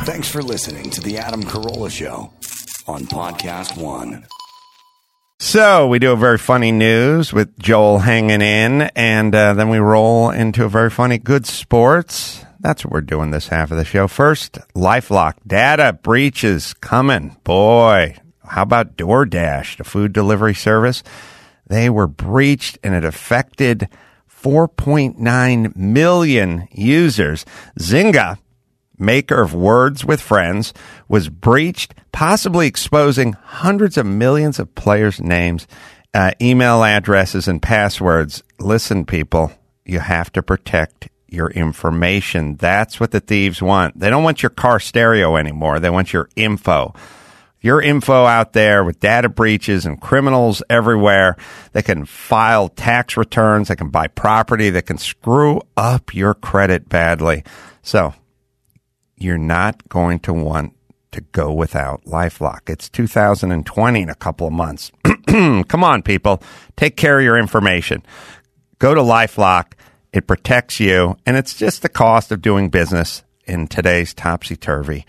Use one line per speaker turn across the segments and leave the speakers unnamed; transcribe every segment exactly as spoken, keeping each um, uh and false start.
Thanks for listening to the Adam Carolla Show on Podcast One.
So we do a very funny news with Joel hanging in, and uh, then we roll into a very funny good sports. That's what we're doing this half of the show. First, LifeLock data breaches coming. Boy, how about DoorDash, the food delivery service? They were breached, and it affected four point nine million users. Zynga, maker of Words with Friends, was breached, possibly exposing hundreds of millions of players' names, uh, email addresses, and passwords. Listen, people, you have to protect your information. That's what the thieves want. They don't want your car stereo anymore. They want your info. Your info out there with data breaches and criminals everywhere. They can file tax returns. They can buy property. They can screw up your credit badly. So you're not going to want to go without LifeLock. It's two thousand twenty in a couple of months. Come on, people. Take care of your information. Go to LifeLock. It protects you, and it's just the cost of doing business in today's topsy-turvy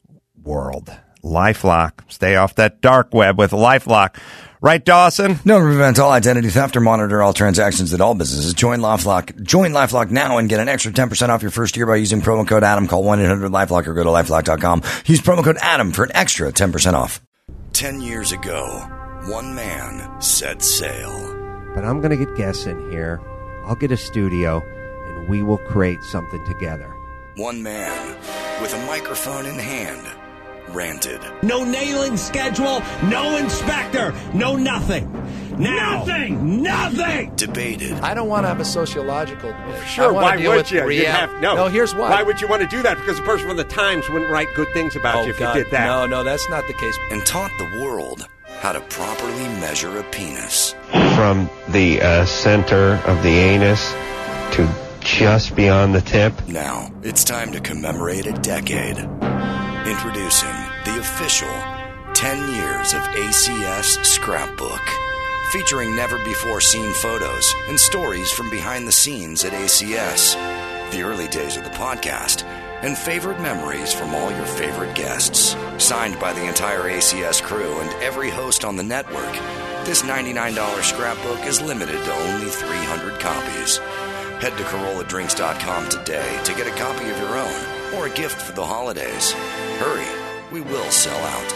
world. LifeLock. Stay off that dark web with LifeLock. Right, Dawson?
No, prevent all identity theft or monitor all transactions at all businesses. Join LifeLock. Join LifeLock now and get an extra ten percent off your first year by using promo code Adam. Call one eight hundred LifeLock or go to lifelock dot com. Use promo code Adam for an extra ten percent off.
Ten years ago, one man set sail.
But I'm going to get guests in here. I'll get a studio, and we will create something together.
One man with a microphone in hand ranted.
No nailing schedule, no inspector, no nothing. Now, nothing, nothing.
Debated.
I don't want to have a sociological debate.
Sure, why would you?
Real-
have, no.
no, here's why.
Why would you want to do that? Because the person from the Times wouldn't write good things about
oh,
you if
God.
you did that.
No, no, that's not the case.
And taught the world how to properly measure a penis.
From the uh, center of the anus to just beyond the tip.
Now, it's time to commemorate a decade. Introducing the official ten years of A C S Scrapbook, featuring never-before-seen photos and stories from behind the scenes at A C S, the early days of the podcast, and favorite memories from all your favorite guests. Signed by the entire A C S crew and every host on the network, this ninety-nine dollars scrapbook is limited to only three hundred copies. Head to Carolla Drinks dot com today to get a copy of your own or a gift for the holidays. Hurry, we will sell out.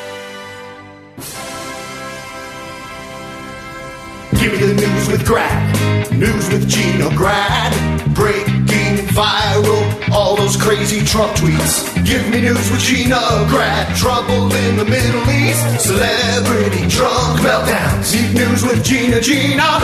Give me the news with Grad, news with Gina Grad, breaking viral, all those crazy Trump tweets. Give me news with Gina Grad, trouble in the Middle East, celebrity drunk meltdowns. Deep news with Gina, Gina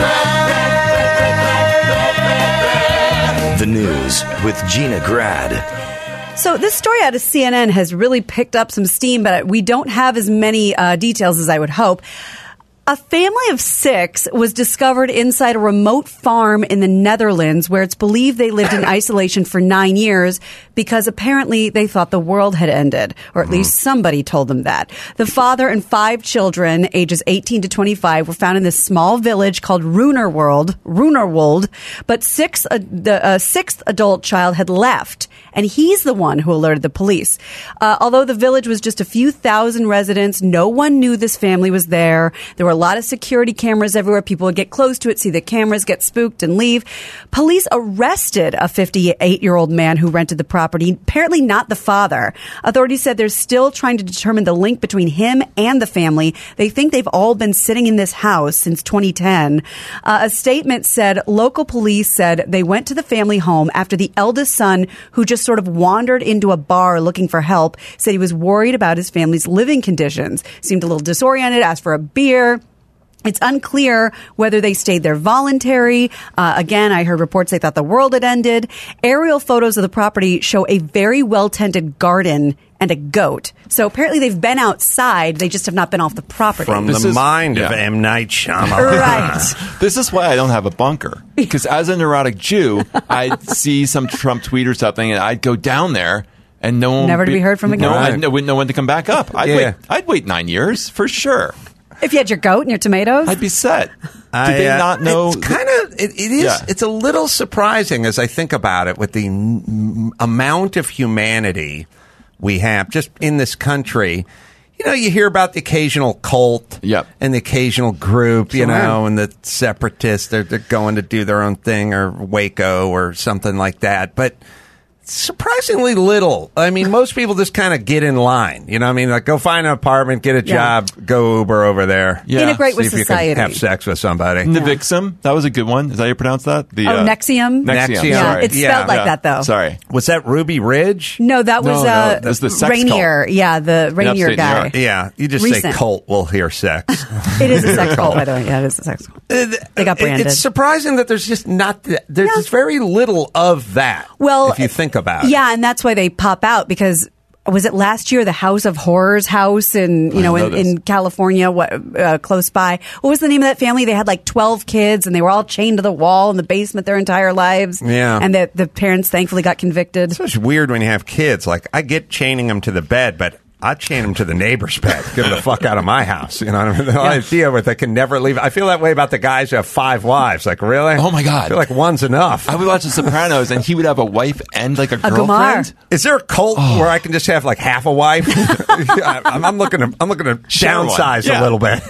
Grad.
The news with Gina Grad.
So this story out of C N N has really picked up some steam, but we don't have as many uh, details as I would hope. A family of six was discovered inside a remote farm in the Netherlands where it's believed they lived in isolation for nine years because apparently they thought the world had ended, or at mm. least somebody told them that. The father and five children, ages eighteen to twenty-five, were found in this small village called Runerworld, Runerwold, but six, uh, the uh, sixth adult child had left, and he's the one who alerted the police. Uh, although the village was just a few thousand residents, no one knew this family was there. There were a lot of security cameras everywhere. People would get close to it, see the cameras, get spooked, and leave. Police arrested a fifty-eight-year-old man who rented the property, apparently not the father. Authorities said they're still trying to determine the link between him and the family. They think they've all been sitting in this house since twenty ten. Uh, a statement said local police said they went to the family home after the eldest son, who just sort of wandered into a bar looking for help, said he was worried about his family's living conditions, seemed a little disoriented, asked for a beer. It's unclear whether they stayed there voluntary. Uh, again, I heard reports they thought the world had ended. Aerial photos of the property show a very well-tended garden and a goat. So apparently they've been outside. They just have not been off the property.
From
This
the
is-
mind
yeah.
of M. Night Shyamalan.
Right.
This is why I don't have a bunker. Because as a neurotic Jew, I'd see some Trump tweet or something, and I'd go down there, and no one
Never to be heard from again.
No,
Right.
I'd no, no one to come back up. I'd
Yeah.
wait. I'd wait nine years for sure.
If you had your goat and your tomatoes?
I'd be set. Do
I,
they
uh,
not know?
It's kind of it, it is.
Yeah.
It's a little surprising as I think about it with the n- amount of humanity we have just in this country. You know, you hear about the occasional cult
yep.
and the occasional group, you
Sure.
know, and the separatists, they're, they're going to do their own thing, or Waco or something like that. But surprisingly little. I mean, most people just kind of get in line. You know what I mean? Like, go find an apartment, get a
Yeah.
job, go Uber over there.
Yeah.
Integrate
See
with
if you
society.
can have sex with somebody.
Navixum, that was a good one. Is that how you pronounce that? The,
Oh,
uh,
Nexium?
Nexium.
Nexium.
Yeah,
Sorry.
it's spelled like that, though.
Sorry.
Was that Ruby Ridge?
No, that was
No, no,
uh,
that's the sex
Rainier. Yeah, the Rainier
upstate New
guy.
York.
Yeah, you just
Recent.
say cult, we'll hear sex.
It is a sex cult, by the way. Yeah, it is a sex cult. They got branded.
It's surprising that there's just not, th- there's
Yeah.
just very little of that.
Well,
if you think about it.
Yeah, and that's why they pop out, because was it last year the House of Horrors house in you know,
know
in,
this.
in California, what uh, close by? What was the name of that family? They had like twelve kids, and they were all chained to the wall in the basement their entire lives.
Yeah.
and the the parents thankfully got convicted.
It's just weird when you have kids. Like, I get chaining them to the bed, but I chain them to the neighbor's bed. Get them the fuck out of my house. You know what I mean? The whole idea where they can never leave. I feel that way about the guys who have five wives. Like, really?
Oh, my God.
I feel like one's enough.
I would watch The Sopranos, and he would have a wife and like a,
Gamar.
girlfriend.
Is there a cult where I can just have like half a wife? I'm, I'm looking to I'm looking to
Share one.
downsize
Yeah.
a little bit.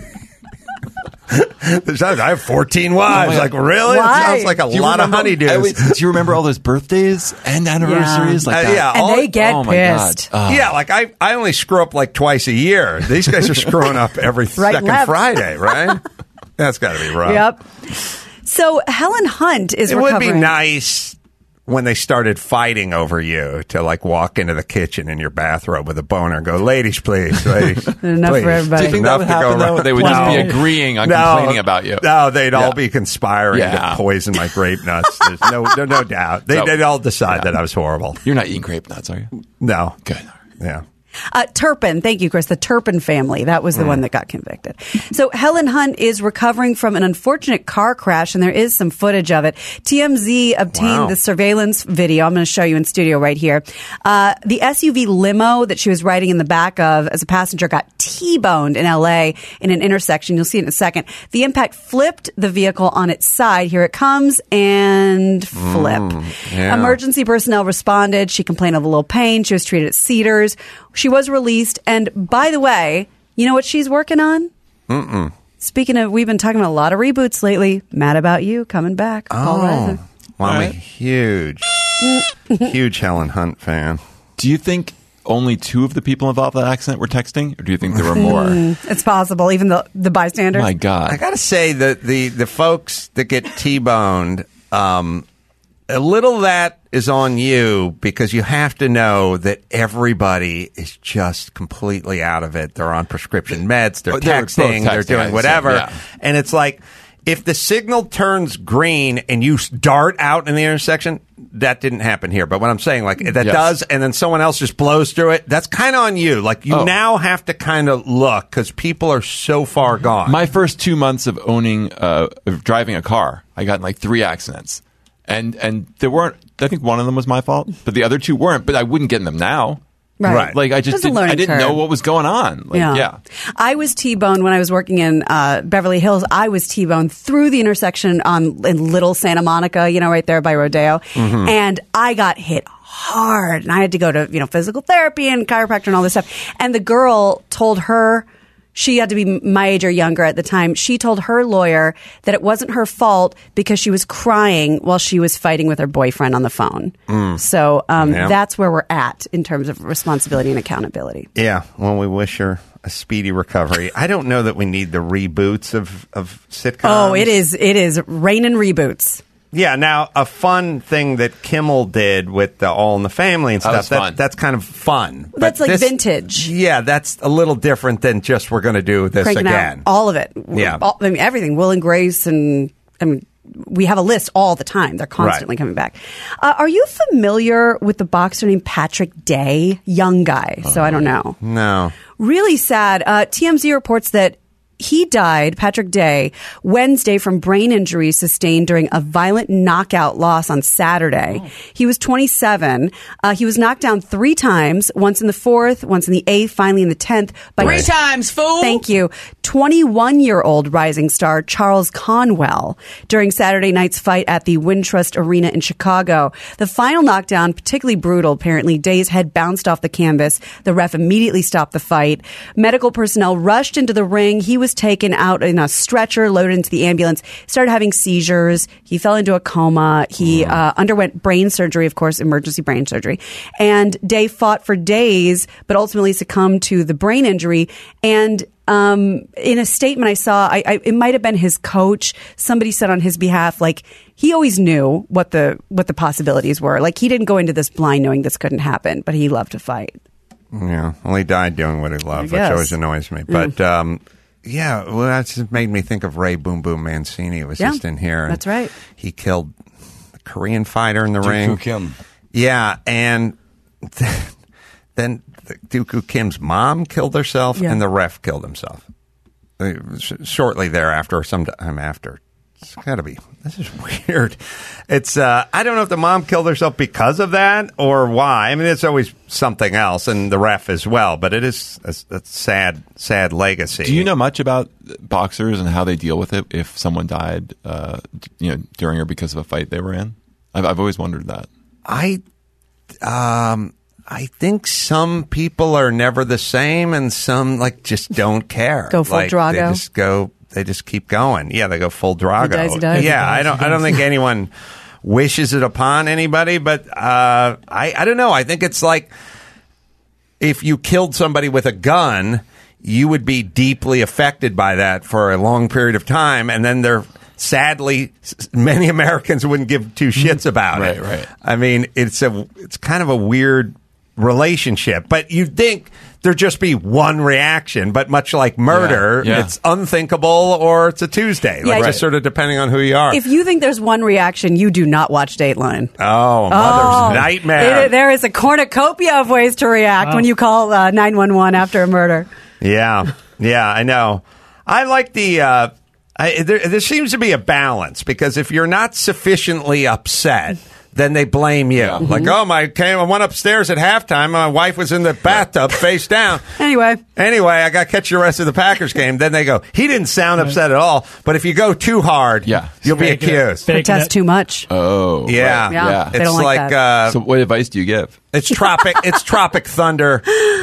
There's- I have fourteen wives.
Oh my
like,
God.
really?
Why?
It sounds like a
Do you
lot of
remember-
honeydews.
I always- do you remember all those birthdays and anniversaries? Like
Uh,
that?
yeah,
And
all-
they get
oh my God.
pissed.
Oh.
Yeah, like I, I only screw up like twice a year. These guys are screwing up every
Right,
second
left.
Friday, right? That's got to be rough.
Yep. So Helen Hunt is
It
recovering.
would be nice when they started fighting over you to like walk into the kitchen in your bathrobe with a boner and go, ladies, please, ladies.
Enough
please.
for everybody.
Do you think that
Enough
would
to go
happen, though?
around."
They would just be
No.
agreeing on
No.
complaining about you.
No, they'd
Yeah.
all be conspiring
Yeah.
to poison my grape nuts. There's no, no, no doubt. They,
No.
They'd all decide
Yeah.
that I was horrible.
You're not eating grape nuts, are you?
No.
Good.
Yeah.
Uh, Turpin, thank you, Chris. The Turpin family. That was the one that got convicted. So Helen Hunt is recovering from an unfortunate car crash, and there is some footage of it. T M Z obtained
Wow.
the surveillance video. I'm going to show you in studio right here. Uh, the S U V limo that she was riding in the back of as a passenger got T-boned in L A in an intersection. You'll see it in a second. The impact flipped the vehicle on its side. Here it comes, and flip.
yeah.
Emergency personnel responded. She complained of a little pain. She was treated at Cedars. She was released. And by the way, you know what she's working on? Mm-mm. Speaking of, we've been talking about a lot of reboots lately. Mad About You coming back. Paul
Oh,
Reiser.
well, I'm a
Right.
huge, huge Helen Hunt fan.
Do you think only two of the people involved in that accident were texting, or do you think there were more?
It's possible. Even the the bystanders.
My God.
I got to say that the, the folks that get T-boned, um, a little of that is on you because you have to know that everybody is just completely out of it. They're on prescription meds, they're
Oh, they were both
texting, they're
texting,
doing
I'd
whatever.
say, yeah.
And it's like, if the signal turns green and you dart out in the intersection, that didn't happen here. But what I'm saying, like, that
Yes.
does, and then someone else just blows through it, that's kind of on you. Like, you
Oh.
now have to kind of look because people are so far gone.
My first two months of owning, uh, of driving a car, I got in like three accidents. And and there weren't, I think one of them was my fault, but the other two weren't, but I wouldn't get in them now.
Right.
Right.
Like, I just
There's a
didn't, I
learning
didn't
curve.
know what was going on. Like, yeah.
I was T-boned when I was working in uh, Beverly Hills. I was T-boned through the intersection on in Little Santa Monica, you know, right there by Rodeo.
Mm-hmm.
And I got hit hard. And I had to go to, you know, physical therapy and chiropractor and all this stuff. And the girl told her, she had to be my age or younger at the time. She told her lawyer that it wasn't her fault because she was crying while she was fighting with her boyfriend on the phone. So um,
Yeah.
that's where we're at in terms of responsibility and accountability.
Yeah, well, we wish her a speedy recovery. I don't know that we need the reboots of, of sitcoms.
Oh, it is. It is raining reboots.
Yeah, now, a fun thing that Kimmel did with the All in the Family and
That
stuff,
was fun.
that's kind of fun. But
That's like
this-
vintage.
Yeah, that's a little different than just we're going to do this
Cranking
again.
out all of it.
Yeah.
All, I mean, everything. Will and Grace, and I mean, we have a list all the time. They're constantly
Right.
coming back. Uh, are you familiar with the boxer named Patrick Day? Young guy, so I don't know.
No.
Really sad. Uh, T M Z reports that he died, Patrick Day, Wednesday from brain injuries sustained during a violent knockout loss on Saturday. Oh. He was twenty-seven. Uh, he was knocked down three times, once in the fourth, once in the eighth, finally in the tenth. By
three times, fool!
Thank you. twenty-one-year-old rising star Charles Conwell during Saturday night's fight at the Wintrust Arena in Chicago. The final knockdown, particularly brutal, apparently. Day's head bounced off the canvas. The ref immediately stopped the fight. Medical personnel rushed into the ring. He was taken out in a stretcher, loaded into the ambulance, started having seizures. He fell into a coma. He uh, underwent brain surgery, of course, emergency brain surgery. And Day fought for days, but ultimately succumbed to the brain injury. And um, in a statement I saw, I, I, it might have been his coach. Somebody said on his behalf, like, he always knew what the what the possibilities were. Like, he didn't go into this blind knowing this couldn't happen, but he loved to fight.
Yeah, well, he died doing what he loved, which always annoys me. But mm. um, yeah, well, that just made me think of Ray Boom Boom Mancini, who was
yeah,
just in here.
That's right.
He killed a Korean fighter in the
Dooku
ring.
Kim.
Yeah, and then Dooku Kim's mom killed herself, yeah. and the ref killed himself uh, shortly thereafter, or some time after. It's got to be. This is weird. It's. Uh, I don't know if the mom killed herself because of that or why. I mean, it's always something else, and the ref as well. But it is a, a sad, sad legacy.
Do you know much about boxers and how they deal with it if someone died, uh, you know, during or because of a fight they were in? I've, I've always wondered that.
I, um, I think some people are never the same, and some like just don't care.
Go full
like,
Drago.
They just go. They just keep going. Yeah, they go full Drago.
He dies, he dies,
yeah,
he dies,
I don't. I don't think anyone wishes it upon anybody. But uh, I, I don't know. I think it's like if you killed somebody with a gun, you would be deeply affected by that for a long period of time, and then they're. Sadly, many Americans wouldn't give two shits about
right,
it.
Right, right.
I mean, it's a it's kind of a weird relationship, but you'd think there'd just be one reaction. But much like murder,
yeah, yeah.
it's unthinkable or it's a Tuesday. Like
yeah,
just sort of depending on who you are.
If you think there's one reaction, you do not watch Dateline.
Oh, mother's
oh,
nightmare!
It, there is a cornucopia of ways to react wow. when you call uh, nine one one after a murder.
Yeah, yeah, I know. I like the. Uh, I, there, there seems to be a balance because if you're not sufficiently upset, then they blame you. Yeah. Like, oh, my came, I went upstairs at halftime. My wife was in the bathtub face down.
Anyway.
Anyway, I got to catch the rest of the Packers game. Then they go, he didn't sound upset at all. But if you go too hard,
yeah.
you'll be accused.
Protest too much.
Oh.
Yeah.
Right. Yeah.
yeah.
They
it's
don't like,
like
that.
Uh,
so what advice do you give?
It's tropic. It's Tropic Thunder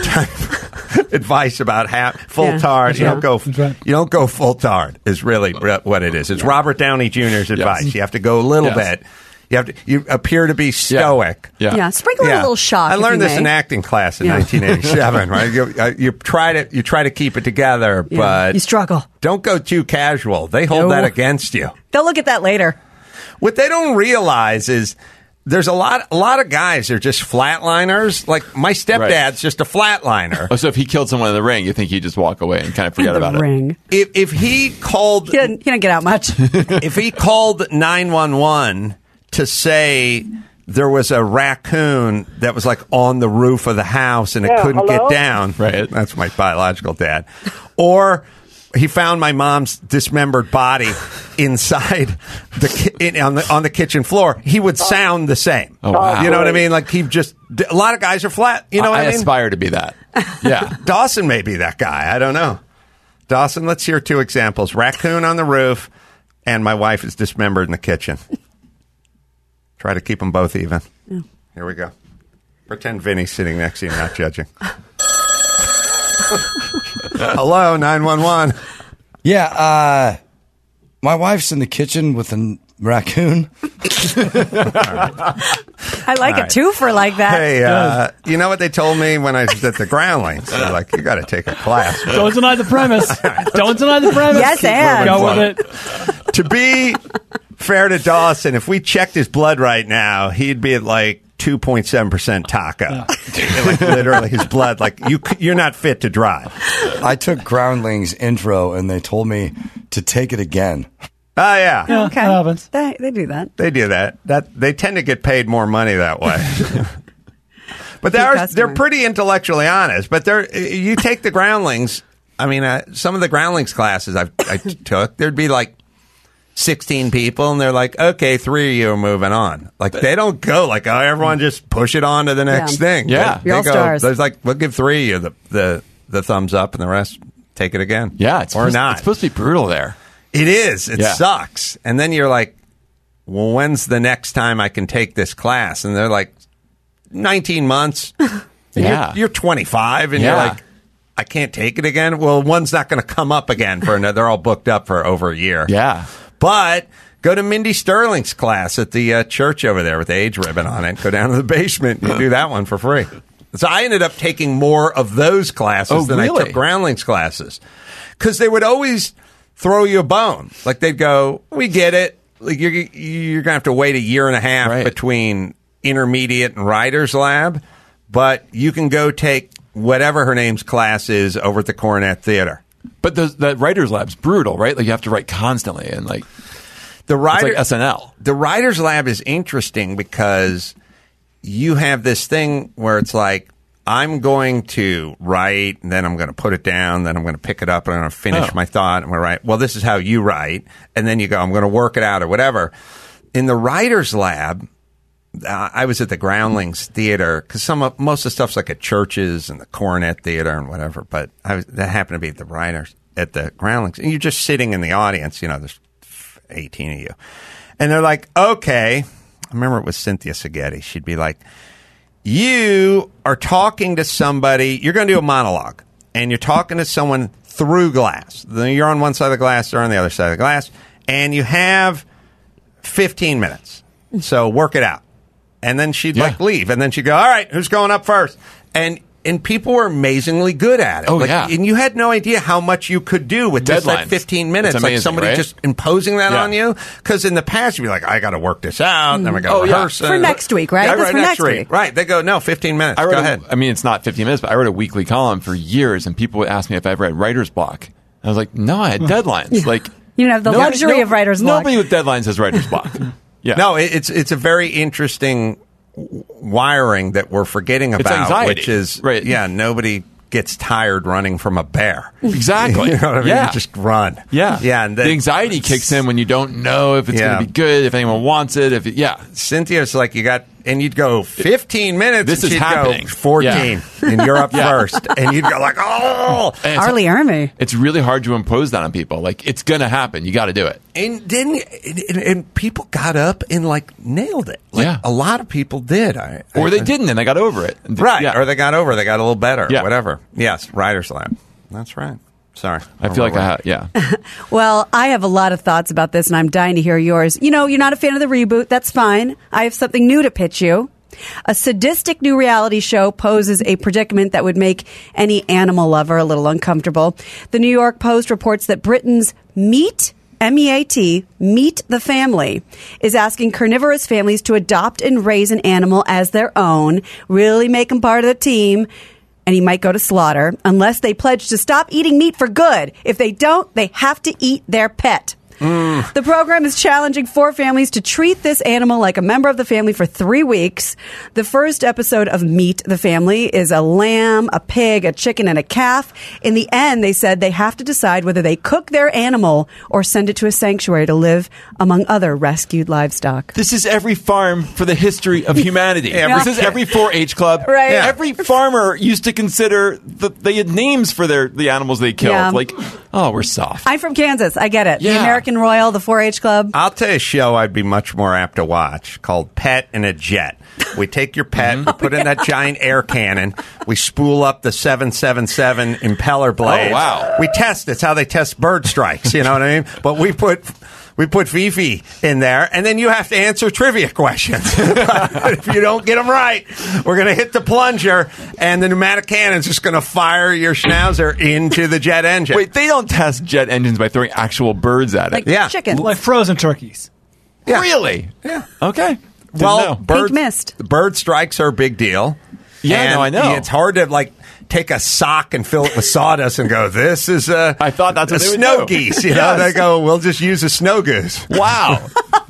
type advice about half, full
Yeah.
tard. You
right.
don't go.
That's right.
You don't go full tard. Is really what it is. It's
Yeah.
Robert Downey Junior's advice.
Yes.
You have to go a little
Yes.
bit. You have to. You appear to be stoic.
Yeah.
Yeah. Sprinkle in a little shock.
I
if
learned
you
this
may.
in acting class in
Yeah.
nineteen eighty-seven. Right? You, uh, you try to you try to keep it together,
Yeah.
but
You struggle.
don't go too casual. They hold
No.
that against you.
They'll look at that later.
What they don't realize is there's a lot a lot of guys are just flatliners. Like my stepdad's
Right.
just a flatliner.
Oh, so if he killed someone in the ring, you think he'd just walk away and kind of forget
In the
about
ring.
If if he called
He didn't, he didn't get out much.
if he called nine one one to say there was a raccoon that was like on the roof of the house and it
Yeah,
couldn't
hello?
get down.
Right.
That's my biological dad. Or he found my mom's dismembered body inside the ki- in, on the on the kitchen floor. He would sound the same.
Oh, wow.
You know what I mean? Like he just a lot of guys are flat. You know
I,
what I,
I
mean?
aspire to be that. Yeah.
Dawson may be that guy. I don't know. Dawson, let's hear two examples: raccoon on the roof, and my wife is dismembered in the kitchen. Try to keep them both even.
Yeah.
Here we go. Pretend Vinny's sitting next to you, not judging. Hello, nine one one.
Yeah, uh, my wife's in the kitchen with a n- raccoon.
I like
All
a
right.
twofer like that.
Hey, uh, you know what they told me when I was at the Groundlings? They're like, you got to take a class.
Don't deny the premise. Don't deny the premise.
Yes, and.
Go with it.
To be fair to Dawson, if we checked his blood right now, he'd be at like two point seven percent taco. Like literally his blood, like you, you're not fit to drive.
I took Groundlings intro and they told me to take it again.
Oh, yeah.
Yeah,
Okay.
that happens.
They, they do that.
They do that. That they tend to get paid more money that way. But they
Good
are
customer.
they're pretty intellectually honest. But they're you take the Groundlings. I mean, uh, some of the groundlings classes I've, I took, there'd be like sixteen people, and they're like, okay, three of you are moving on. Like, they don't go like, oh, everyone just push it on to the next
Yeah.
thing.
Yeah.
They,
You're
they
all
go,
stars.
there's like, we'll give three of you the, the, the thumbs up, and the rest take it again.
Yeah, it's
or
supposed,
not.
It's supposed to be brutal there.
It is. It
Yeah.
sucks. And then you're like, well, when's the next time I can take this class? And they're like, nineteen months. And
Yeah.
You're, you're twenty-five, and
Yeah.
you're like, I can't take it again. Well, one's not going to come up again for another. They're all booked up for over a year.
Yeah.
But go to Mindy Sterling's class at the uh, church over there with the age ribbon on it. Go down to the basement and do that one for free. So I ended up taking more of those classes
Oh,
than I
really?
took Groundlings classes. Because they would always throw you a bone. Like, they'd go, we get it. Like, you're, you're going to have to wait a year and a half
Right.
between intermediate and writer's lab, but you can go take whatever her name's class is over at the Coronet Theater.
But the, the writer's lab's brutal, right? Like, you have to write constantly, and like,
The
it's
writer,
like S N L.
The writer's lab is interesting because you have this thing where it's like, I'm going to write, and then I'm going to put it down, then I'm going to pick it up, and I'm going to finish
Oh.
my thought, and I'm going to write, well, this is how you write, and then you go, I'm going to work it out or whatever. In the writer's lab, uh, I was at the Groundlings Theater, because some of, most of the stuff's like at churches and the Coronet Theater and whatever, but I was, that happened to be at the writers, at the Groundlings, and you're just sitting in the audience, you know, there's eighteen of you. And they're like, okay, I remember it was Cynthia Seghetti. She'd be like, you are talking to somebody, you're going to do a monologue, and you're talking to someone through glass. Then you're on one side of the glass, they're on the other side of the glass, and you have fifteen minutes. So work it out. And then she'd
Yeah.
like leave, and then she'd go, all right, who's going up first? And and people were amazingly good at it.
Oh,
Like,
yeah.
And you had no idea how much you could do with just that
Deadlines.
fifteen minutes.
It's
Like
amazing,
somebody
right?
just imposing that
Yeah.
on you. Because in the past, you'd be like, I got to work this out, and then we got to
Oh, yeah.
rehearse
For
it.
next week, right?
Yeah,
That's
right,
for
next
next
week.
week.
Right. They go, no, fifteen minutes.
I
Go
wrote a-
ahead.
I mean, it's not fifteen minutes, but I wrote a weekly column for years, and people would ask me if I ever had writer's block. I was like, no, I had deadlines. Like,
You don't have the
nobody-
luxury
no-
of writer's block.
Nobody with deadlines has writer's block. Yeah.
No, it- it's it's a very interesting w- wiring that we're forgetting
It's
about,
anxiety.
which is
Right.
yeah, nobody gets tired running from a bear.
Exactly.
You know what I mean?
Yeah.
You just run.
Yeah.
Yeah. And
the
then
anxiety kicks in when you don't know if it's
Yeah.
going to be good, if anyone wants it. If it, yeah.
Cynthia's like, you got, and you'd go fifteen minutes.
This
and
is
she'd
happening.
Go fourteen, and you're up
Yeah.
first, and you'd go like, oh.
And it's-
Arlie Ermy.
It's really hard to impose that on people. Like, it's going to happen. You got to do it.
And then, and, and people got up and like nailed it. Like,
Yeah.
a lot of people did. I,
Or
I,
they didn't, and they got over it. And-
Right.
Yeah.
Or they got over. They got a little better.
Yeah.
Whatever. Yes. Writer's Lab. That's right. Sorry.
I feel like I have, yeah.
Well, I have a lot of thoughts about this, and I'm dying to hear yours. You know, you're not a fan of the reboot. That's fine. I have something new to pitch you. A sadistic new reality show poses a predicament that would make any animal lover a little uncomfortable. The New York Post reports that Britain's Meat, M E A T, Meet the Family, is asking carnivorous families to adopt and raise an animal as their own, really make them part of the team, and he might go to slaughter unless they pledge to stop eating meat for good. If they don't, they have to eat their pet.
Mm.
The program is challenging four families to treat this animal like a member of the family for three weeks. The first episode of Meet the Family is a lamb, a pig, a chicken, and a calf. In the end, they said they have to decide whether they cook their animal or send it to a sanctuary to live among other rescued livestock.
This is every farm for the history of humanity.
Yeah.
This is every four H club.
Right. Yeah.
Every farmer used to consider the, they had names for their the animals they killed.
Yeah.
Like, oh, we're soft.
I'm from Kansas. I get it. The
Yeah.
American Royal, the four H Club.
I'll tell you a show I'd be much more apt to watch called Pet in a Jet. We take your pet, we put in that giant air cannon, we spool up the seven seven seven impeller blades.
Oh, wow.
We test. It's how they test bird strikes, you know what I mean? But we put we put Fifi in there, and then you have to answer trivia questions. If you don't get them right, we're going to hit the plunger, and the pneumatic cannon's just going to fire your schnauzer into the jet engine.
Wait, they don't test jet engines by throwing actual birds at it.
Like
Yeah.
chicken.
Like frozen turkeys.
Yeah.
Really?
Yeah.
Okay. Didn't
Well,
know.
bird,
mist.
bird strikes are a big deal.
Yeah,
And
no, I know.
It's hard to like take a sock and fill it with sawdust and go, "This is a."
I thought that's
a
what they would
snow
do.
geese. You know,
Yes.
they go, "We'll just use a snow goose."
Wow.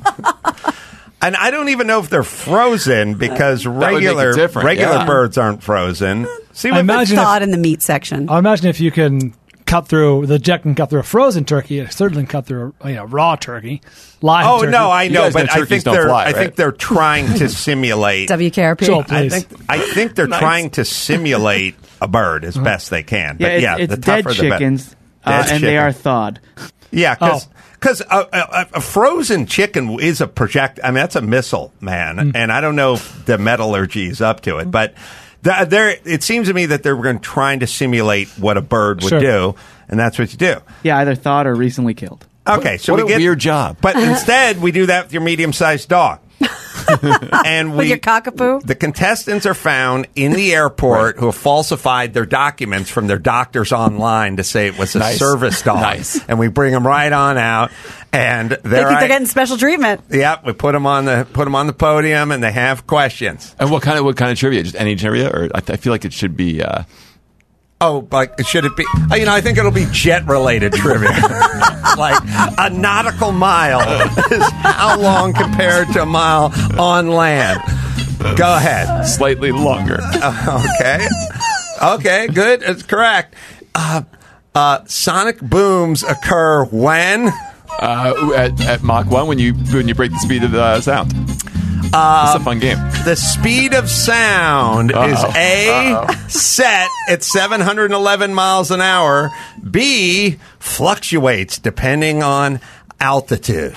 And I don't even know if they're frozen because
would make it
regular
different,
regular
yeah.
birds aren't frozen. See
I
what
imagine
Saw
if,
it in the meat section.
I imagine if you can cut through the jet can cut through a frozen turkey. It certainly cut through a you know, raw turkey. Live
oh
turkey.
no, I know,
know
but I think
don't
they're
fly,
I
right?
think they're trying to simulate.
W K R P.
So,
I
please.
think I think they're
Nice.
trying to simulate a bird as best they can.
Yeah,
But
it's,
yeah,
it's
the
dead
tougher the better.
chickens, uh,
Dead
and they
chicken.
are thawed.
Yeah, because
Oh.
because a, a, a frozen chicken is a project. I mean, that's a missile, man.
Mm.
And I don't know if the metallurgy is up to it, but th- there it seems to me that they're going trying to simulate what a bird would
Sure.
do, and that's what you do.
Yeah, either thawed or recently killed.
Okay, so
what
we
a
get
weird job.
but instead we do that with your medium-sized dog. And we,
With your cockapoo?
the contestants are found in the airport who have falsified their documents from their doctors online to say it was a
Nice.
service dog.
Nice.
And we bring them right on out, and
They
they're
think they're getting special treatment.
Yep, we put them on the put them on the podium, and they have questions.
And what kind of what kind of trivia? Just any trivia, or I, I feel like it should be. Uh,
Oh, like should it be? uh, You know, I think it'll be jet related trivia, like a nautical mile is how long compared to a mile on land. Go ahead.
slightly longer.
Okay. Okay, good. It's correct. Uh, uh, sonic booms occur when?
Uh, at, at Mach one, when you when you break the speed of the sound. It's a fun game.
The speed of sound
Uh-oh.
is A,
Uh-oh.
set at seven hundred eleven miles an hour, B, fluctuates depending on altitude.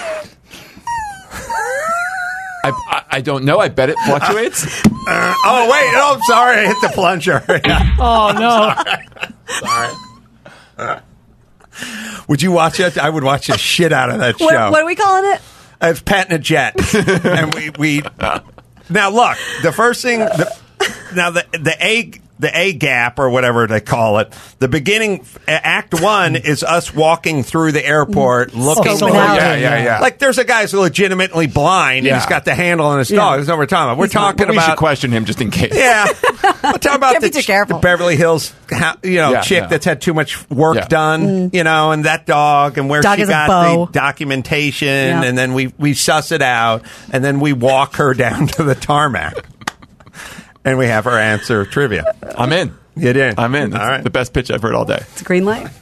I, I, I don't know. I bet it fluctuates.
Uh, oh, wait. Oh, I'm sorry. I hit the plunger. Yeah.
Oh no!
Sorry. Uh, would you watch it? I would watch the shit out of that show.
What, what are we calling it?
It's Petting a Jet. And we, we now look, the first thing the, now the the A the A gap or whatever they call it, the beginning act one is us walking through the airport looking
Scoping
for
out.
Yeah, yeah, yeah.
like there's a guy who's legitimately blind
Yeah.
and he's got the handle on his dog. That's not what we're talking about. We're talking
But we should
about
question him just in case.
yeah. We're talking about
Can't
the,
be too careful.
the Beverly Hills, ha- you know,
Yeah,
chick
yeah.
that's had too much work
Yeah.
done, you know, and that dog, and where
Dog
she
has a
got
bow.
the documentation,
Yeah.
and then we we suss it out, and then we walk her down to the tarmac, and we have her answer trivia.
I'm in.
You did.
I'm in. That's
All right.
the best pitch I've heard all day.
It's a green light.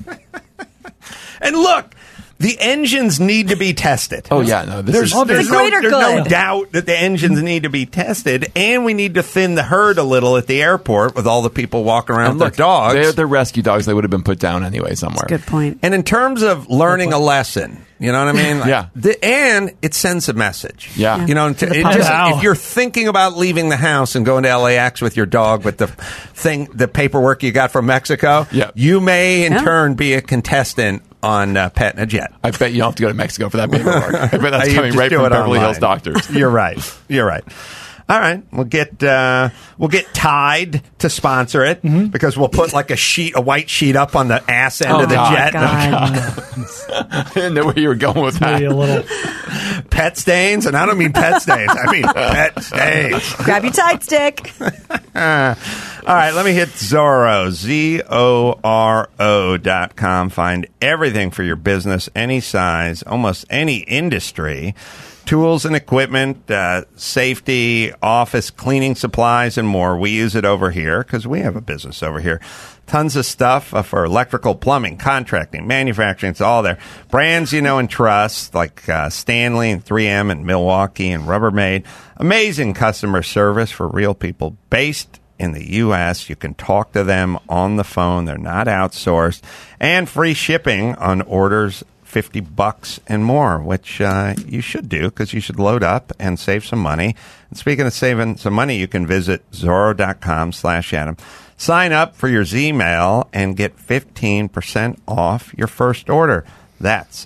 And look, the engines need to be tested.
Oh yeah, no. This
There's,
is
Oh,
there's,
The
no,
greater
there's no
good.
doubt that the engines need to be tested, and we need to thin the herd a little at the airport with all the people walking around
and
with
look,
their dogs.
They're the rescue dogs. They would have been put down anyway somewhere.
Good point.
And in terms of learning a lesson, you know what I mean? Like,
Yeah.
The, and it sends a message.
Yeah.
You know,
To the
it
public.
just,
Wow.
if you're thinking about leaving the house and going to L A X with your dog with the thing, the paperwork you got from Mexico,
Yeah.
you may in
Yeah.
turn be a contestant on uh, Petting a Jet.
I bet you don't have to go to Mexico for that paperwork. I bet that's
You
coming
just
right
do
from
it
Beverly
online.
Hills doctors.
You're right. You're right. All right, we'll get uh, we'll get Tide to sponsor it because we'll put like a sheet, a white sheet up on the ass end
Oh,
of the
God.
jet.
God.
I didn't know where you were going with that.
Maybe a little.
Pet stains, and I don't mean pet stains. I mean pet stains.
Grab your Tide stick.
Uh, all right, let me hit Zorro, Z O R O dot com. Find everything for your business, any size, almost any industry. Tools and equipment, uh, safety, office cleaning supplies, and more. We use it over here because we have a business over here. Tons of stuff uh, for electrical, plumbing, contracting, manufacturing. It's all there. Brands you know and trust, like uh, Stanley and three M and Milwaukee and Rubbermaid. Amazing customer service for real people based in the U S. You can talk to them on the phone. They're not outsourced. And free shipping on orders fifty bucks and more, which uh, you should do because you should load up and save some money. And speaking of saving some money, you can visit Zorro.com slash Adam. Sign up for your Z-Mail and get fifteen percent off your first order. That's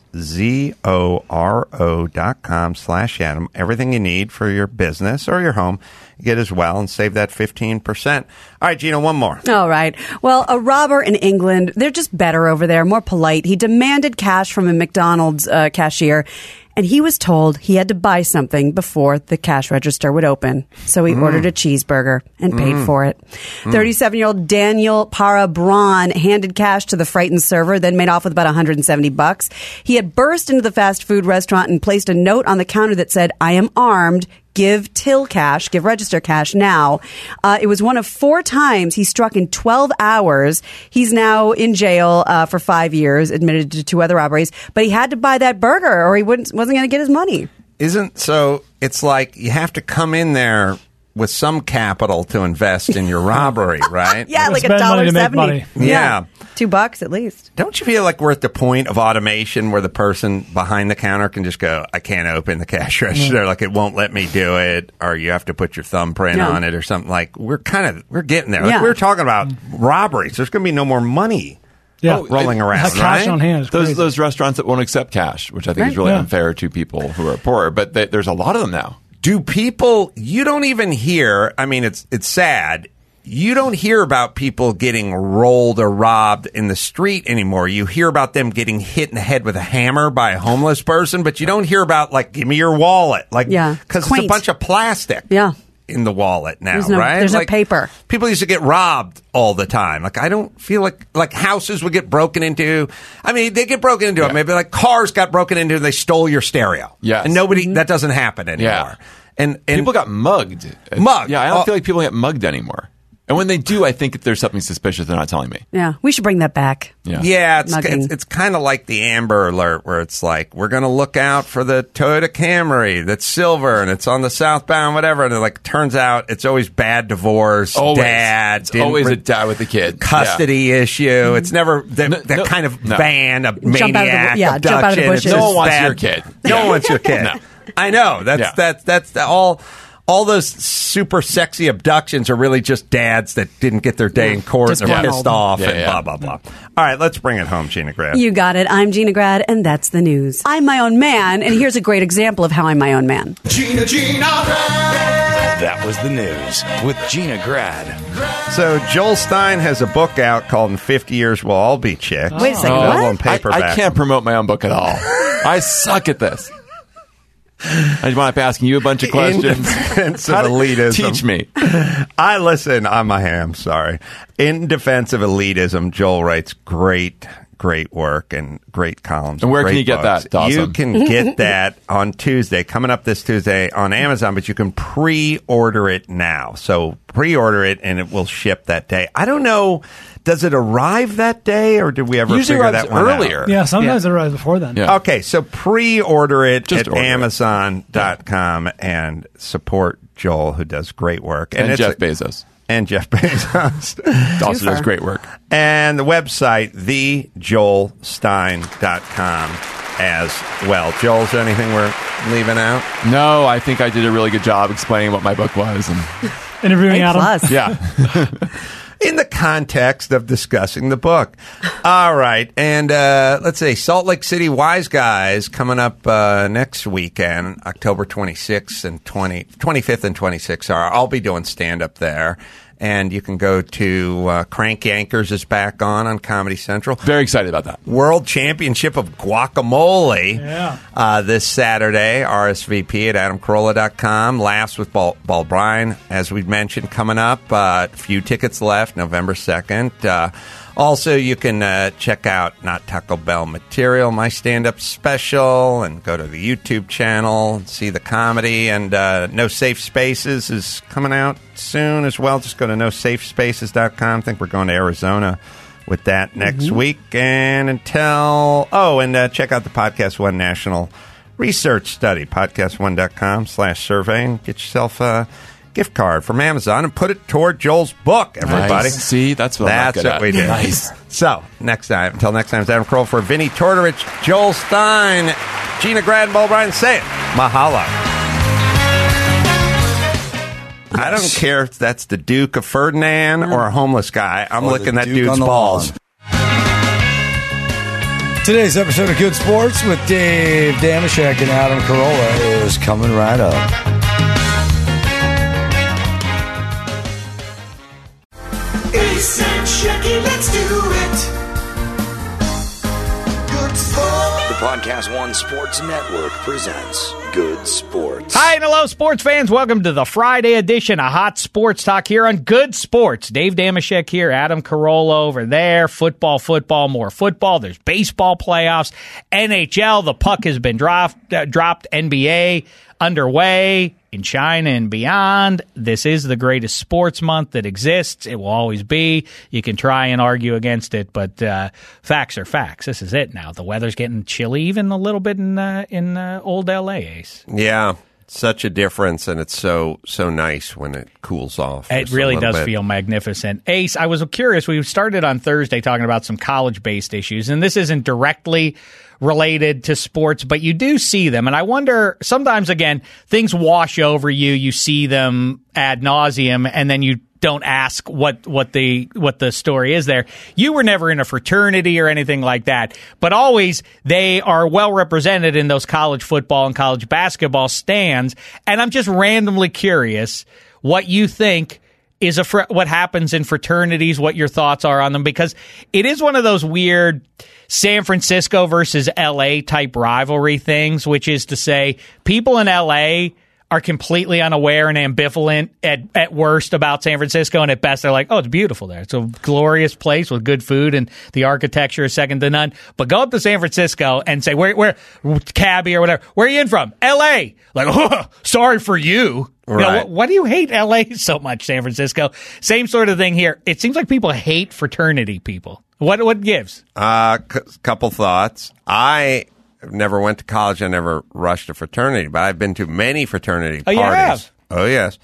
Z-O-R-O dot com slash Adam. Everything you need for your business or your home, you get as well and save that fifteen percent. All right, Gina, one more.
All right. Well, a robber in England, they're just better over there, more polite. He demanded cash from a McDonald's uh, cashier, and he was told he had to buy something before the cash register would open. So he
Mm.
ordered a cheeseburger and paid
Mm.
for it.
Mm.
thirty-seven-year-old Daniel Para-Braun handed cash to the frightened server, then made off with about one hundred seventy bucks. He had burst into the fast food restaurant and placed a note on the counter that said, "I am armed. Give Till Cash, Give Register Cash now. Uh, it was one of four times he struck in twelve hours. He's now in jail uh, for five years, admitted to two other robberies. But he had to buy that burger or he wouldn't, wasn't going to get his money.
Isn't so? It's like you have to come in there with some capital to invest in your robbery, right?
Yeah, like a
spend money
dollar
to make
seventy.
money.
Yeah.
Yeah. Two bucks at least.
Don't you feel like we're at the point of automation where the person behind the counter can just go, I can't open the cash register, like it won't let me do it, or you have to put your thumbprint
Yeah.
on it or something? Like we're kind of, we're getting there. Like
Yeah.
we were talking about robberies. There's going to be no more money
Yeah.
oh, rolling
it-
around,
Have cash
right?
on hand. is
Those
crazy.
those restaurants that won't accept cash, which I think
Right.
is really
Yeah.
unfair to people who are poor. But they, there's a lot of them now.
Do people, you don't even hear, I mean, it's it's sad. You don't hear about people getting rolled or robbed in the street anymore. You hear about them getting hit in the head with a hammer by a homeless person, but you don't hear about, like, give me your wallet. Like,
Yeah.
because it's a
Quaint.
bunch of plastic
Yeah.
in the wallet now,
There's no-
right?
there's no
Like,
paper.
People used to get robbed all the time. Like, I don't feel like, like houses would get broken into. I mean, they get broken into.
Yeah.
Maybe like cars got broken into and they stole your stereo.
Yes.
And nobody, that doesn't happen anymore.
Yeah.
And, and
People got mugged.
Mugged.
Yeah, I don't
Oh.
feel like people get mugged anymore. And when they do, I think there's something suspicious they're not telling me.
Yeah. We should bring that back.
Yeah.
Yeah, it's
Mugging.
it's, it's kind of like the Amber Alert, where it's like we're going to look out for the Toyota Camry that's silver and it's on the southbound, whatever. And it like turns out it's always bad divorce,
Always.
dad,
It's
didn't
always
re-
a dad with a kid.
custody issue. It's never that,
No,
that
no,
kind of
no.
van, a
Jump out of the-
maniac,
yeah, jump out of the
abduction. It's
bushes.
No
just
one wants
bad-
your kid.
No one wants your kid.
No.
I know. That's
Yeah.
that's that's the, all. All those super sexy abductions are really just dads that didn't get their day in court
Just
and are
criminal.
pissed off
Yeah,
and
yeah.
blah, blah, blah. All right, let's bring it home, Gina Grad.
You got it. I'm Gina Grad, and that's the news. I'm my own man, and here's a great example of how I'm my own man.
Gina, Gina Grad.
That was the news with Gina Grad.
So Joel Stein has a book out called In fifty years We'll All Be Chicks.
Wait a second,
Available
what?
in paperback.
I, I can't promote my own book at all. I suck at this. I just want to be asking you a bunch of
In
questions.
defense of
How to-
elitism.
Teach me.
I listen. I'm a ham. Sorry. In defense of elitism, Joel writes great, great work and great columns.
And where
great
can you get
books.
that, Dawson?
You can get that on Tuesday, coming up this Tuesday on Amazon, but you can pre-order it now. So pre-order it, and it will ship that day. I don't know. Does it arrive that day, or did we ever
Usually
figure
arrives
that one
earlier.
out?
Yeah, sometimes it arrives before then.
Yeah.
Okay, so pre-order it
Just
at
order it.
Amazon dot com and support Joel, who does great work.
And
it's
Jeff
a-
Bezos.
And Jeff Bezos.
Also does great work.
And the website, the joel stein dot com as well. Joel, is there anything we're leaving out?
No, I think I did a really good job explaining what my book was. And
Interviewing
A
Adam.
plus.
yeah.
In the context of discussing the book. All right. And uh, let's see, Salt Lake City Wise Guys coming up uh, next weekend, October twenty-sixth and twenty, twenty-fifth and twenty-sixth. Are I'll be doing stand-up there. And you can go to uh, Crank Yankers is back on on Comedy Central.
Very excited about that.
World Championship of Guacamole
Yeah.
uh, this Saturday. R S V P at adam carolla dot com. Laughs with Ball, Ball Bryan, as we mentioned, coming up. Uh, a few tickets left, November second. Uh, also, you can uh, check out Not Taco Bell Material, my stand-up special, and go to the YouTube channel and see the comedy. And uh, No Safe Spaces is coming out soon as well. Just go to no safe spaces dot com. I think we're going to Arizona with that next
Mm-hmm.
week. And until, oh, and uh, check out the Podcast One National Research Study, podcast one dot com slash survey, and get yourself a gift card from Amazon and put it toward Joel's book, everybody.
Nice. See, that's what I'm not
That's
good
what
at.
we do.
Nice.
So, next time, until next time, it's Adam Kroll for Vinny Tortorich, Joel Stein, Gina Grad, and Ball Bryan. Say it. Mahalo. I don't care if that's the Duke of Ferdinand or a homeless guy. I'm
Or the
licking that
Duke
dude's
on the
balls.
lawn. Today's episode of Good Sports with Dave Damashek and Adam Carolla is coming right up.
Ace and Shecky, let's do it. Good Sports.
The Podcast One Sports Network presents Good Sports.
Hi and hello, sports fans. Welcome to the Friday edition of Hot Sports Talk here on Good Sports. Dave Damashek here, Adam Carolla over there. Football, football, more football. There's baseball playoffs, N H L. The puck has been dropped, uh, dropped N B A. underway in China and beyond. This is the greatest sports month that exists. It will always be. You can try and argue against it, but uh, facts are facts. This is it now. The weather's getting chilly, even a little bit in uh, in uh, old L A, Ace.
Yeah, such a difference, and it's so so nice when it cools off.
It
just a
really
little
does
bit.
feel magnificent. Ace, I was curious. We started on Thursday talking about some college-based issues, and this isn't directly related to sports, but you do see them. And I wonder, sometimes, again, things wash over you. You see them ad nauseum, and then you don't ask what, what the what the story is there. You were never in a fraternity or anything like that, but always they are well represented in those college football and college basketball stands. And I'm just randomly curious what you think is a fr- what happens in fraternities, what your thoughts are on them, because it is one of those weird San Francisco versus L A type rivalry things, which is to say people in L A are completely unaware and ambivalent at, at worst about San Francisco, and at best they're like, oh, it's beautiful there. It's a glorious place with good food, and the architecture is second to none. But go up to San Francisco and say, where, where, cabbie or whatever, where are you in from? L A. Like, oh, sorry for you.
Right.
You know, what, what do you hate L A so much, San Francisco? Same sort of thing here. It seems like people hate fraternity people. What what gives?
A uh, c- couple thoughts. I never went to college. I never rushed a fraternity, but I've been to many fraternity
Oh,
parties.
you have?
Oh, yes.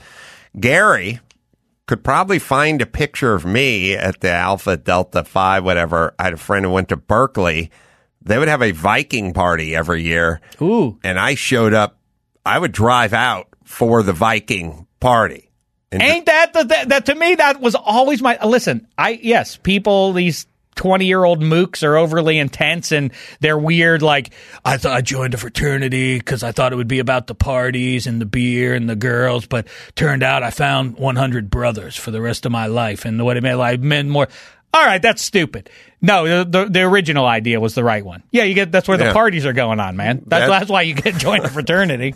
Gary could probably find a picture of me at the Alpha Delta Phi, whatever. I had a friend who went to Berkeley. They would have a Viking party every year.
Ooh.
And I showed up. I would drive out for the Viking party. And
Ain't that the that, that to me that was always my listen. I yes, people these twenty-year-old mooks are overly intense and they're weird. Like, I thought I joined a fraternity because I thought it would be about the parties and the beer and the girls, but turned out I found one hundred brothers for the rest of my life. And what it meant, like, meant more. All right, that's stupid. No, the, the the original idea was the right one. Yeah, you get that's where
Yeah.
the parties are going on, man. That's
That's-
that's why you get join a fraternity.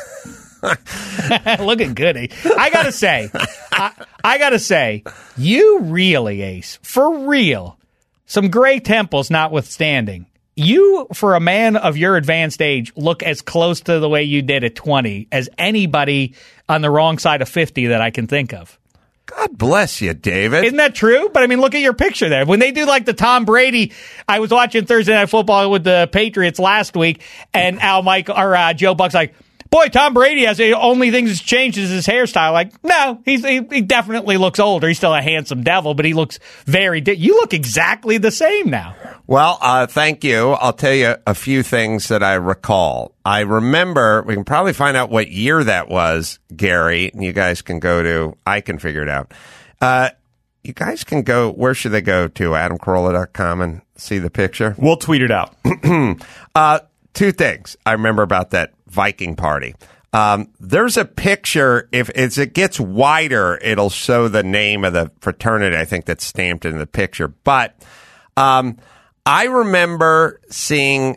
Looking good, Ace. I gotta say, I, I gotta say, you really, Ace, for real. Some gray temples notwithstanding, you, for a man of your advanced age, look as close to the way you did at twenty as anybody on the wrong side of fifty that I can think of.
God bless you, David.
Isn't that true? But I mean, look at your picture there. When they do like the Tom Brady, I was watching Thursday Night Football with the Patriots last week, and Al Michael or uh, Joe Buck's like, boy, Tom Brady has the only thing that's changed is his hairstyle. Like, no, he's he, he definitely looks older. He's still a handsome devil, but he looks very. Di- you look exactly the same now.
Well, uh, thank you. I'll tell you a few things that I recall. I remember, we can probably find out what year that was, Gary, and you guys can go to, I can figure it out. Uh, you guys can go, where should they go to? adam carolla dot com and see the picture?
We'll tweet it out.
uh, two things I remember about that Viking party. Um, there's a picture, if as it gets wider, it'll show the name of the fraternity, I think, that's stamped in the picture. But um, I remember seeing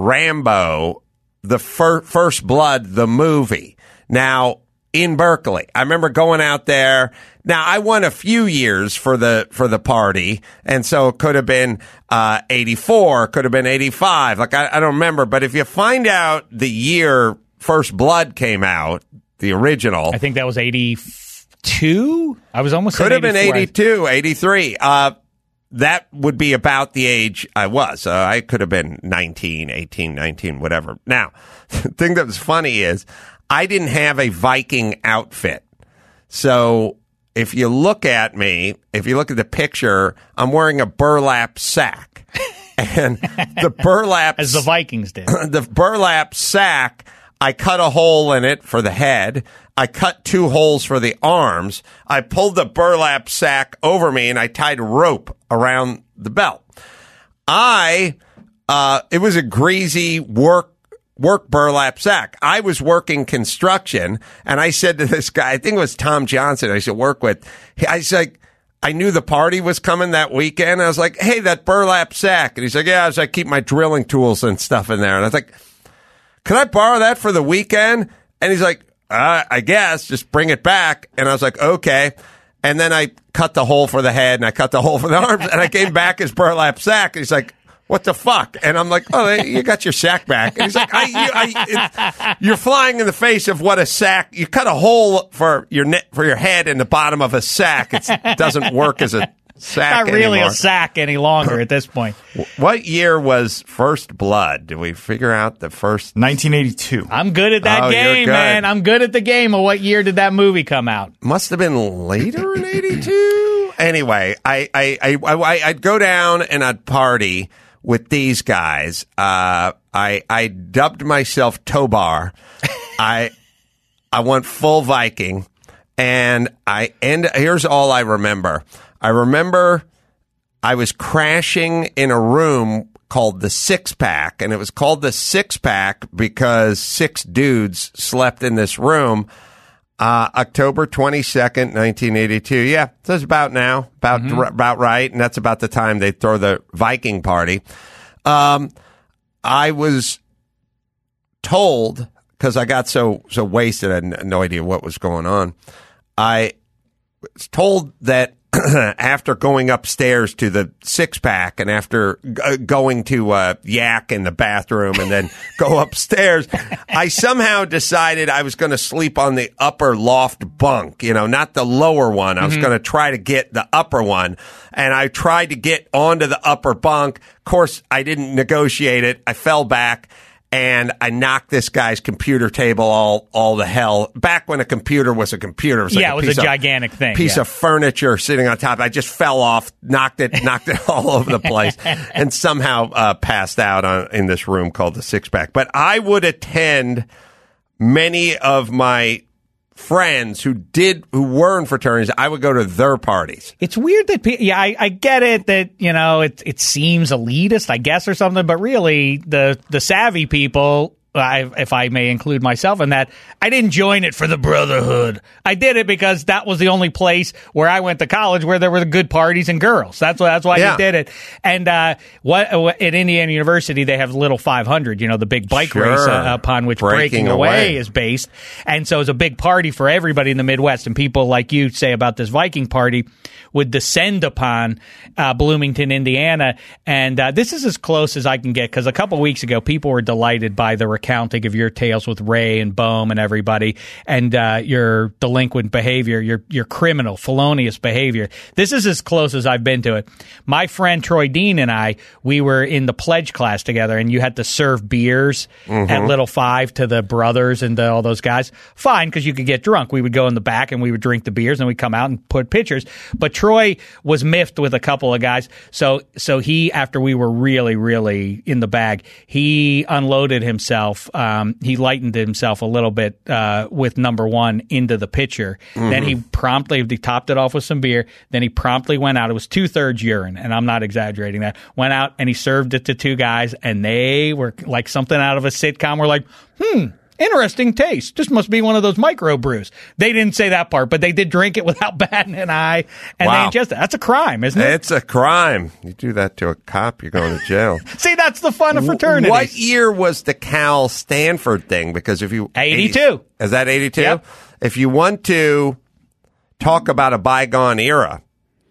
Rambo, the fir- First Blood, the movie. Now, in Berkeley, I remember going out there. Now, I won a few years for the for the party, and so it could have been uh, eighty-four, could have been eighty-five. Like, I, I don't remember. But if you find out the year First Blood came out, the original,
I think that was eighty-two. I was almost
could have been
eighty-four.
eighty-two, eighty-three. Uh, that would be about the age I was. Uh, I could have been nineteen, eighteen, nineteen, whatever. Now, the thing that was funny is I didn't have a Viking outfit. So if you look at me, if you look at the picture, I'm wearing a burlap sack. And the burlap...
As the Vikings did.
The burlap sack, I cut a hole in it for the head. I cut two holes for the arms. I pulled the burlap sack over me, and I tied a rope around the belt. I, uh, it was a greasy work work burlap sack. I was working construction, and I said to this guy, I think it was Tom Johnson I used to work with, I was like, I knew the party was coming that weekend. I was like, hey, that burlap sack. And he's like, yeah, I was like, keep my drilling tools and stuff in there. And I was like, can I borrow that for the weekend? And he's like, uh, I guess, just bring it back. And I was like, okay. And then I cut the hole for the head, and I cut the hole for the arms, and I came back as burlap sack. And he's like, what the fuck? And I'm like, oh, you got your sack back. And he's like, I, you, I, you're flying in the face of what a sack. You cut a hole for your net, for your head in the bottom of a sack. It's, it doesn't work as a sack
Not really
anymore.
a sack any longer at this point.
What year was First Blood? Did we figure out the first?
nineteen eighty-two.
I'm good at that
Oh, you're
game,
good.
man. I'm good at the game. Of what year did that movie come out?
Must have been later in eighty-two. Anyway, I, I, I, I, I'd go down and I'd party with these guys. Uh, I, I dubbed myself Tobar. I, I went full Viking, and I end. Here's all I remember. I remember I was crashing in a room called the Six Pack, and it was called the Six Pack because six dudes slept in this room. Uh, October twenty-second, nineteen eighty-two. Yeah, so it's about now, about
Mm-hmm.
r- about right, and that's about the time they throw the Viking party. Um, I was told, because I got so so wasted, I had no idea what was going on. I was told that after going upstairs to the six pack and after g- going to uh, yak in the bathroom and then go upstairs, I somehow decided I was going to sleep on the upper loft bunk, you know, not the lower one. I was
Mm-hmm.
going to try to get the upper one. And I tried to get onto the upper bunk. Of course, I didn't negotiate it. I fell back. And I knocked this guy's computer table all all the hell. Back when a computer was a computer, it was like
Yeah,
a
it was
piece
a
of-
gigantic thing,
Piece
yeah.
of furniture sitting on top. I just fell off, knocked it, knocked it all over the place, and somehow uh, passed out on, in this room called the Six Pack. But I would attend many of my friends who did who were in fraternities. I would go to their parties.
It's weird that, pe- yeah, I, I get it that, you know, it it seems elitist, I guess, or something, but really the the savvy people, I, if I may include myself in that, I didn't join it for the brotherhood. I did it because that was the only place where I went to college where there were good parties and girls. That's why that's why
Yeah.
you did it. And uh, what at Indiana University they have Little five hundred, you know, the big bike
Sure.
race uh, upon which
Breaking
Breaking, Away.
Away
is based. And so it's a big party for everybody in the Midwest. And people like you say about this Viking party would descend upon uh, Bloomington, Indiana. And uh, this is as close as I can get because a couple weeks ago, people were delighted by the recounting of your tales with Ray and Bohm and everybody and uh, your delinquent behavior, your your criminal, felonious behavior. This is as close as I've been to it. My friend Troy Dean and I, we were in the pledge class together, and you had to serve beers
Mm-hmm.
at Little Five to the brothers and to all those guys. Fine, because you could get drunk. We would go in the back and we would drink the beers, and we'd come out and put pictures. But Troy was miffed with a couple of guys. So so he, after we were really, really in the bag, he unloaded himself. Um, he lightened himself a little bit uh, with number one into the pitcher. Then he promptly, he topped it off with some beer. Then he promptly went out. It was two-thirds urine, and I'm not exaggerating that. Went out and he served it to two guys, and they were like something out of a sitcom. We're like, hmm. Interesting taste. This must be one of those micro brews. They didn't say that part, but they did drink it without batting an eye, and
Wow.
they ingested it. That's a crime, isn't it?
It's a crime. You do that to a cop, you're going to jail.
See, that's the fun of fraternities.
What year was the Cal Stanford thing? Because if you
eighty-two.
Is that eighty-two?
Yep.
If you want to talk about a bygone era,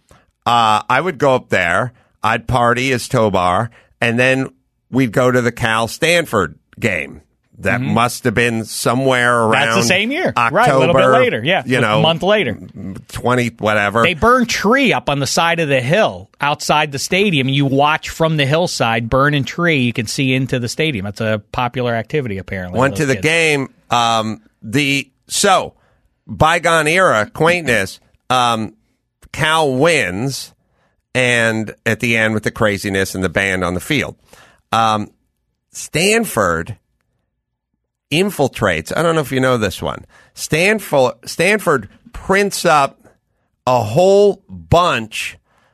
uh, I would go up there. I'd party as Tobar, and then we'd go to the Cal Stanford game. That must have been somewhere around.
That's the same year.
October,
Right, a little bit later. Yeah,
you
a
know,
month later.
twenty, whatever.
They burn tree up on the side of the hill outside the stadium. You watch from the hillside, burning tree. You can see into the stadium. It's a popular activity, apparently.
Went to the
kids.
game. Um, the so bygone era quaintness. Um, Cal wins, and at the end with the craziness and the band on the field, um, Stanford infiltrates. I don't know if you know this one. Stanford Stanford prints up a whole bunch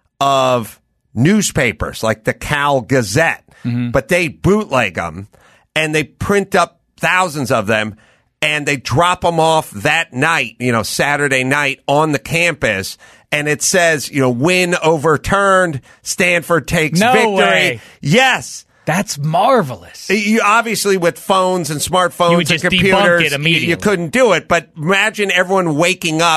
of newspapers like the Cal Gazette,
Mm-hmm.
but they bootleg them and they print up thousands of them and they drop them off that night, you know, Saturday night on the campus. And it says, you know, win overturned. Stanford takes
No
victory.
way.
Yes.
That's marvelous.
You obviously with phones and smartphones
You would
and
just debunk
computers,
it
you,
immediately.
you couldn't do it. But imagine everyone waking up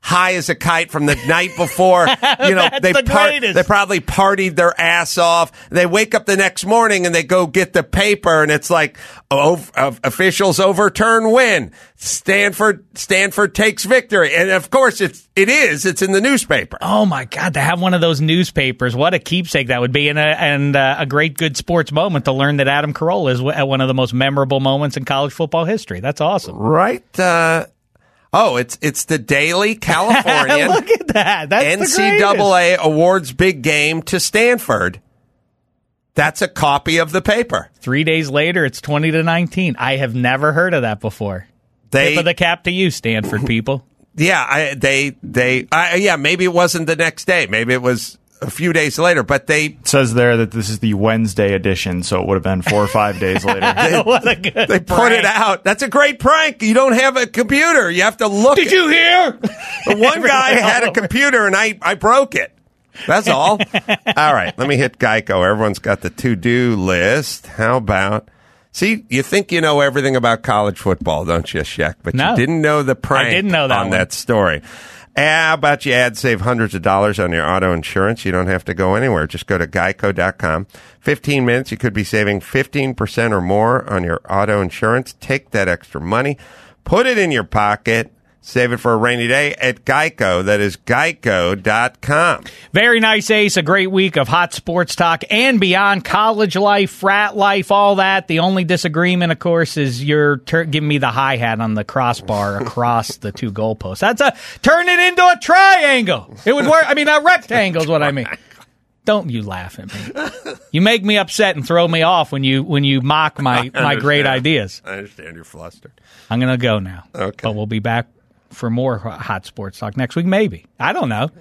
high as a kite from the night before. You know, they
the
par-
greatest.
they probably partied their ass off. They wake up the next morning and they go get the paper, and it's like, oh, uh, officials overturn win. Stanford Stanford takes victory, and of course it's it is. It's in the newspaper.
Oh my God! To have one of those newspapers, what a keepsake that would be, and a and uh, a great good sports moment to learn that Adam Carolla is w- at one of the most memorable moments in college football history. That's awesome,
right? Uh, oh, it's it's the Daily Californian.
Look at that! That's
N
the
C double A
greatest.
awards big game to Stanford. That's a copy of the paper.
Three days later, it's twenty to nineteen. I have never heard of that before.
They,
Tip of the cap to you, Stanford people.
Yeah, I, they, they, I, yeah, maybe it wasn't the next day. Maybe it was a few days later, but they.
It says there that this is the Wednesday edition, so it would have been four or five days later.
They,
what a good
They
prank.
put it out. That's a great prank. You don't have a computer. You have to look.
Did you hear?
The one guy had a computer and I, I broke it. That's all. All right, let me hit Geico. Everyone's got the to-do list. How about... See, you think you know everything about college football, don't you, Shek? But
No.
you didn't know the prank
I didn't know that
on
one.
that story. How about you add save hundreds of dollars on your auto insurance? You don't have to go anywhere. Just go to geico dot com. fifteen minutes, you could be saving fifteen percent or more on your auto insurance. Take that extra money, put it in your pocket, save it for a rainy day at Geico. That is geico dot com.
Very nice, Ace. A great week of hot sports talk and beyond. College life, frat life, all that. The only disagreement, of course, is you're ter- giving me the hi-hat on the crossbar across the two goalposts. That's a turn it into a triangle. It would work. I mean, a rectangle is what I mean. Don't you laugh at me. You make me upset and throw me off when you when you mock my, my great ideas.
I understand you're flustered.
I'm going to go now.
Okay.
But we'll be back for more hot sports talk next week, maybe. I don't know.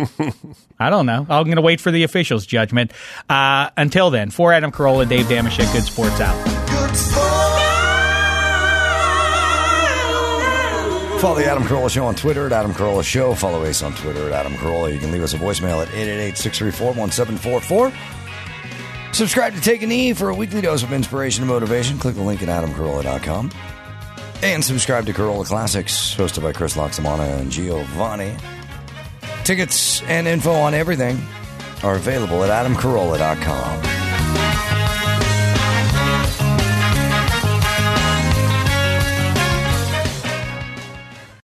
I don't know. I'm going to wait for the officials' judgment. Uh, until then, for Adam Carolla, Dave Damashek, Good Sports out.
Follow the Adam Carolla Show on Twitter at Adam Carolla Show. Follow Ace on Twitter at Adam Carolla. You can leave us a voicemail at eight eight eight, six three four, one seven four four. Subscribe to Take a Knee for a weekly dose of inspiration and motivation. Click the link at adam carolla dot com. And subscribe to Carolla Classics, hosted by Chris Loxamana and Giovanni. Tickets and info on everything are available at adam carolla dot com.